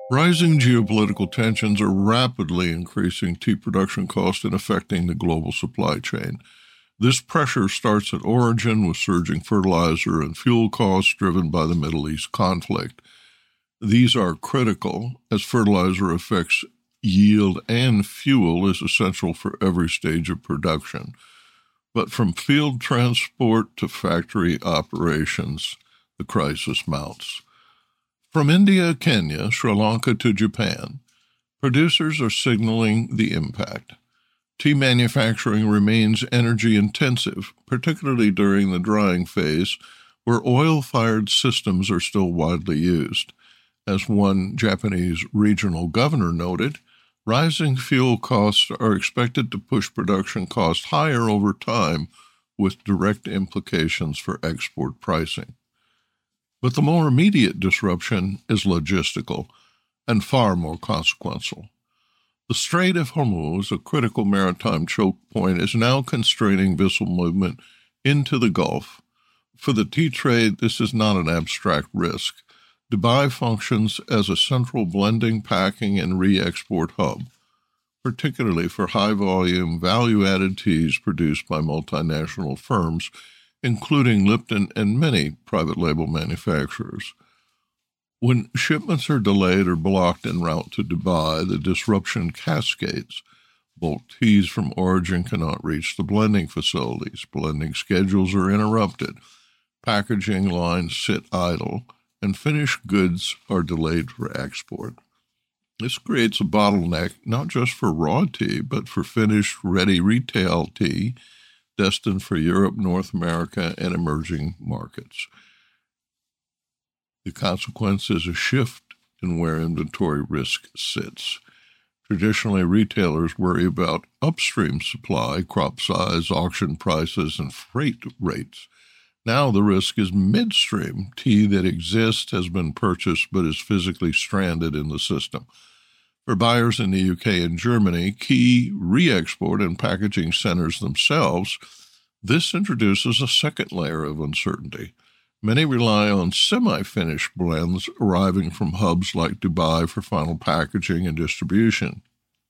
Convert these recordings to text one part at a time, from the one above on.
Rising geopolitical tensions are rapidly increasing tea production costs and affecting the global supply chain. This pressure starts at origin with surging fertilizer and fuel costs driven by the Middle East conflict. These are critical as fertilizer affects yield and fuel is essential for every stage of production. But from field transport to factory operations, the crisis mounts. From India, Kenya, Sri Lanka to Japan, producers are signaling the impact. Tea manufacturing remains energy intensive, particularly during the drying phase, where oil-fired systems are still widely used. As one Japanese regional governor noted, rising fuel costs are expected to push production costs higher over time, with direct implications for export pricing. But the more immediate disruption is logistical and far more consequential. The Strait of Hormuz, a critical maritime choke point, is now constraining vessel movement into the Gulf. For the tea trade, this is not an abstract risk. Dubai functions as a central blending, packing, and re-export hub, particularly for high-volume, value-added teas produced by multinational firms, including Lipton and many private label manufacturers. When shipments are delayed or blocked en route to Dubai, the disruption cascades. Bulk teas from origin cannot reach the blending facilities. Blending schedules are interrupted. Packaging lines sit idle, and finished goods are delayed for export. This creates a bottleneck not just for raw tea, but for finished, ready retail tea destined for Europe, North America, and emerging markets. The consequence is a shift in where inventory risk sits. Traditionally, retailers worry about upstream supply, crop size, auction prices, and freight rates. Now the risk is midstream. Tea that exists has been purchased but is physically stranded in the system. For buyers in the UK and Germany, key re-export and packaging centers themselves, this introduces a second layer of uncertainty. Many rely on semi-finished blends arriving from hubs like Dubai for final packaging and distribution.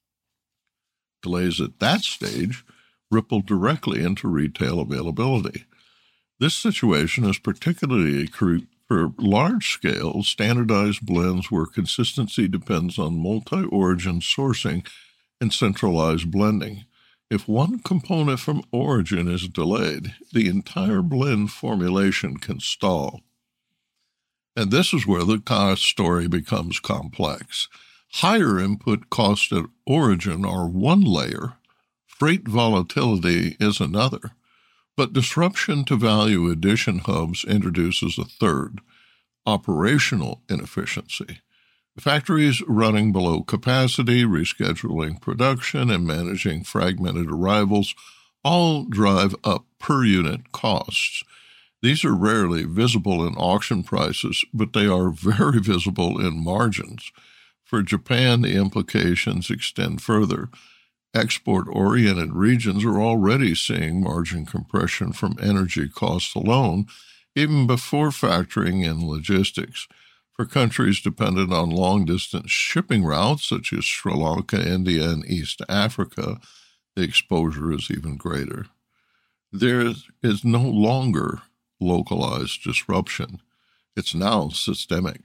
Delays at that stage ripple directly into retail availability. This situation is particularly acute for large-scale, standardized blends where consistency depends on multi-origin sourcing and centralized blending. If one component from origin is delayed, the entire blend formulation can stall. And this is where the cost story becomes complex. Higher input costs at origin are one layer, freight volatility is another, but disruption to value addition hubs introduces a third, operational inefficiency. Factories running below capacity, rescheduling production, and managing fragmented arrivals all drive up per-unit costs. These are rarely visible in auction prices, but they are very visible in margins. For Japan, the implications extend further. Export-oriented regions are already seeing margin compression from energy costs alone, even before factoring in logistics. For countries dependent on long-distance shipping routes, such as Sri Lanka, India, and East Africa, the exposure is even greater. There is no longer localized disruption. It's now systemic.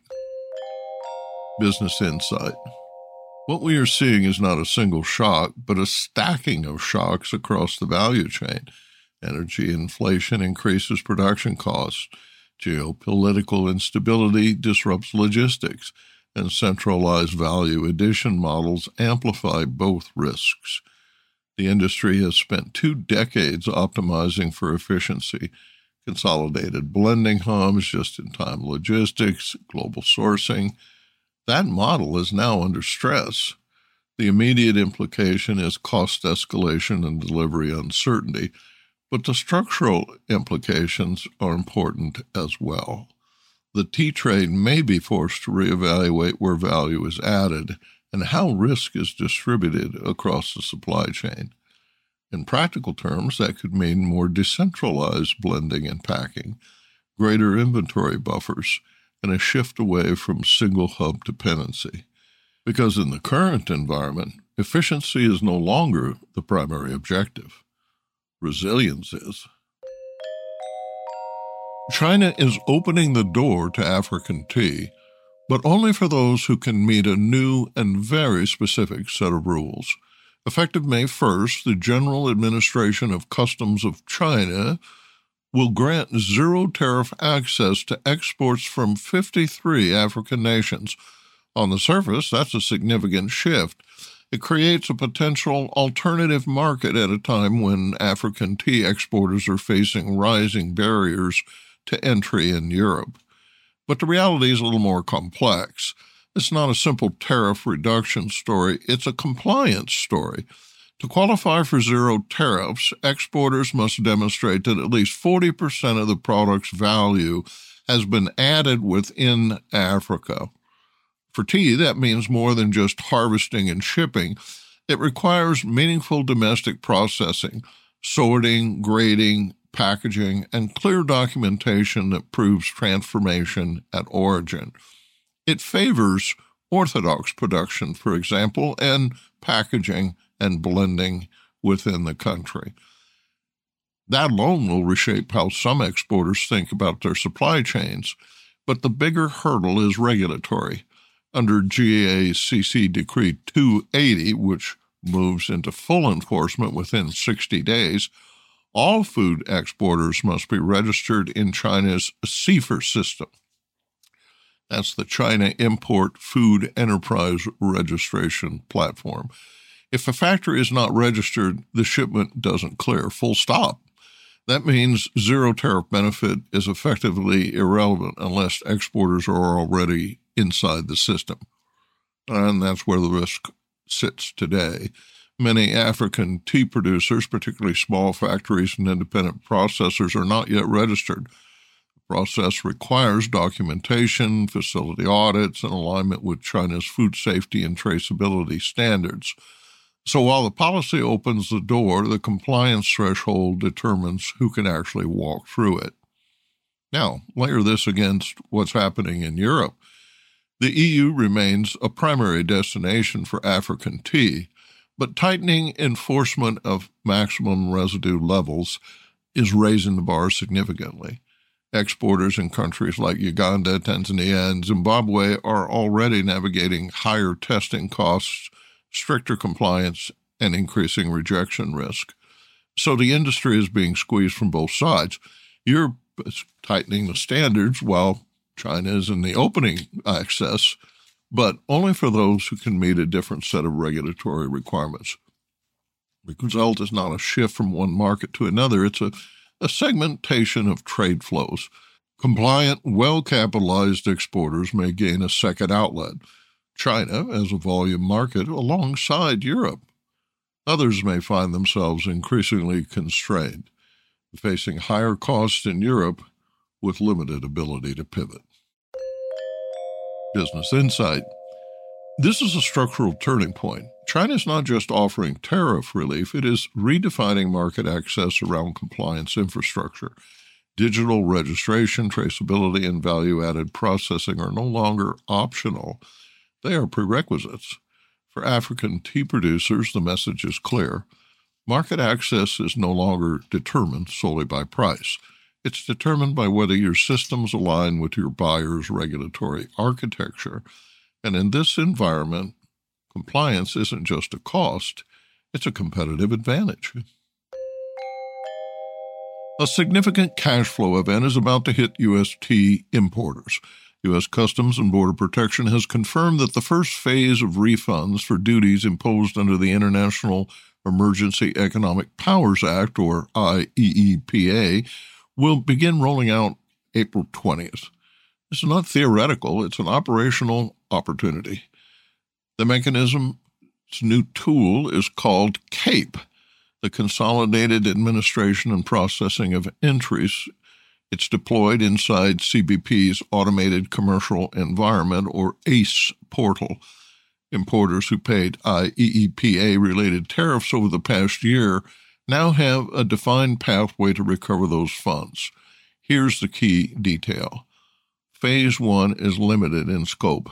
Business insight. What we are seeing is not a single shock, but a stacking of shocks across the value chain. Energy inflation increases production costs. Geopolitical instability disrupts logistics, and centralized value addition models amplify both risks. The industry has spent 2 decades optimizing for efficiency, consolidated blending hubs, just-in-time logistics, global sourcing. That model is now under stress. The immediate implication is cost escalation and delivery uncertainty, but the structural implications are important as well. The tea trade may be forced to reevaluate where value is added and how risk is distributed across the supply chain. In practical terms, that could mean more decentralized blending and packing, greater inventory buffers, and a shift away from single hub dependency. because in the current environment, efficiency is no longer the primary objective. Resilience is. China is opening the door to African tea, but only for those who can meet a new and very specific set of rules. Effective May 1st, the General Administration of Customs of China will grant zero tariff access to exports from 53 African nations. On the surface, that's a significant shift. It creates a potential alternative market at a time when African tea exporters are facing rising barriers to entry in Europe. But the reality is a little more complex. It's not a simple tariff reduction story, it's a compliance story. To qualify for zero tariffs, exporters must demonstrate that at least 40% of the product's value has been added within Africa. For tea, that means more than just harvesting and shipping. It requires meaningful domestic processing, sorting, grading, packaging, and clear documentation that proves transformation at origin. It favors orthodox production, for example, and packaging and blending within the country. That alone will reshape how some exporters think about their supply chains, but the bigger hurdle is regulatory. Under GACC Decree 280, which moves into full enforcement within 60 days, all food exporters must be registered in China's CIFER system. That's the China Import Food Enterprise Registration Platform. If a factory is not registered, the shipment doesn't clear, full stop. That means zero tariff benefit is effectively irrelevant unless exporters are already inside the system. And that's where the risk sits today. Many African tea producers, particularly small factories and independent processors, are not yet registered. The process requires documentation, facility audits, and alignment with China's food safety and traceability standards. So while the policy opens the door, the compliance threshold determines who can actually walk through it. Now, layer this against what's happening in Europe. The EU remains a primary destination for African tea, but tightening enforcement of maximum residue levels is raising the bar significantly. Exporters in countries like Uganda, Tanzania, and Zimbabwe are already navigating higher testing costs, stricter compliance, and increasing rejection risk. So the industry is being squeezed from both sides. Europe is tightening the standards while China is in the opening access, but only for those who can meet a different set of regulatory requirements. The result is not a shift from one market to another. It's a segmentation of trade flows. Compliant, well-capitalized exporters may gain a second outlet, China as a volume market alongside Europe. Others may find themselves increasingly constrained, facing higher costs in Europe with limited ability to pivot. Business Insight. This is a structural turning point. China is not just offering tariff relief, it is redefining market access around compliance infrastructure. Digital registration, traceability, and value-added processing are no longer optional. They are prerequisites. For African tea producers, the message is clear. Market access is no longer determined solely by price. It's determined by whether your systems align with your buyer's regulatory architecture. And in this environment, compliance isn't just a cost, it's a competitive advantage. A significant cash flow event is about to hit U.S. tea importers. U.S. Customs and Border Protection has confirmed that the first phase of refunds for duties imposed under the International Emergency Economic Powers Act, or IEEPA, will begin rolling out April 20th. This is not theoretical, it's an operational opportunity. The mechanism's new tool is called CAPE, the Consolidated Administration and Processing of Entries. It's deployed inside CBP's Automated Commercial Environment, or ACE portal. Importers who paid IEEPA-related tariffs over the past year now have a defined pathway to recover those funds. Here's the key detail. Phase 1 is limited in scope.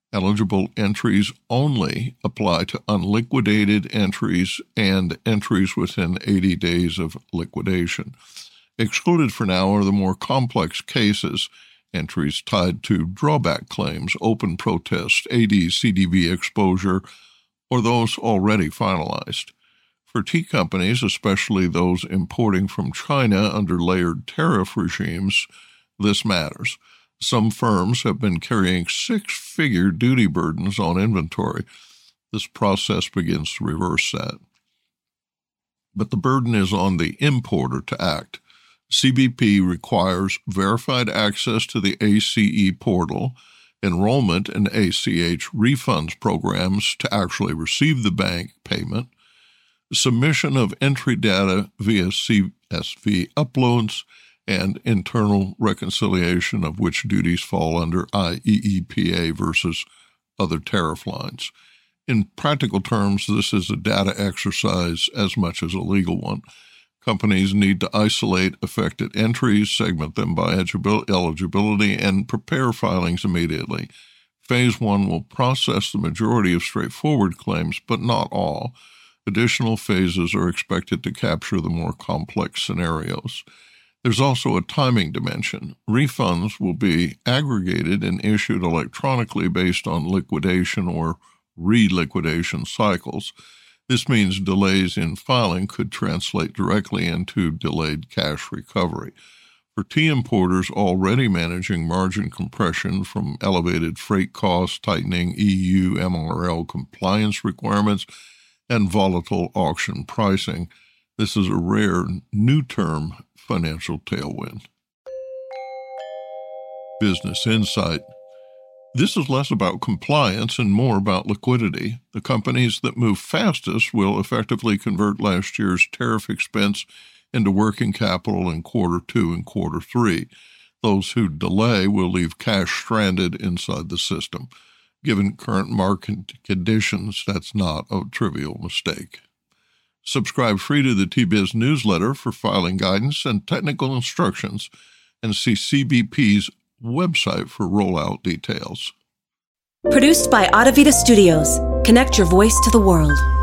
Eligible entries only apply to unliquidated entries and entries within 80 days of liquidation. Excluded for now are the more complex cases, entries tied to drawback claims, open protest, AD/CDV exposure, or those already finalized. For tea companies, especially those importing from China under layered tariff regimes, this matters. Some firms have been carrying six-figure duty burdens on inventory. This process begins to reverse that. But the burden is on the importer to act. CBP requires verified access to the ACE portal, enrollment in ACH refunds programs to actually receive the bank payment, submission of entry data via CSV uploads, and internal reconciliation of which duties fall under IEEPA versus other tariff lines. In practical terms, this is a data exercise as much as a legal one. Companies need to isolate affected entries, segment them by eligibility, and prepare filings immediately. Phase 1 will process the majority of straightforward claims, but not all. Additional phases are expected to capture the more complex scenarios. There's also a timing dimension. Refunds will be aggregated and issued electronically based on liquidation or re-liquidation cycles. This means delays in filing could translate directly into delayed cash recovery. For tea importers already managing margin compression from elevated freight costs, tightening EU MRL compliance requirements, and volatile auction pricing, this is a rare new-term financial tailwind. Business Insight. This is less about compliance and more about liquidity. The companies that move fastest will effectively convert last year's tariff expense into working capital in quarter 2 and quarter 3. Those who delay will leave cash stranded inside the system. Given current market conditions, that's not a trivial mistake. Subscribe free to the TBiz newsletter for filing guidance and technical instructions, and see CBP's website for rollout details. Produced by Audavita Studios. Connect your voice to the world.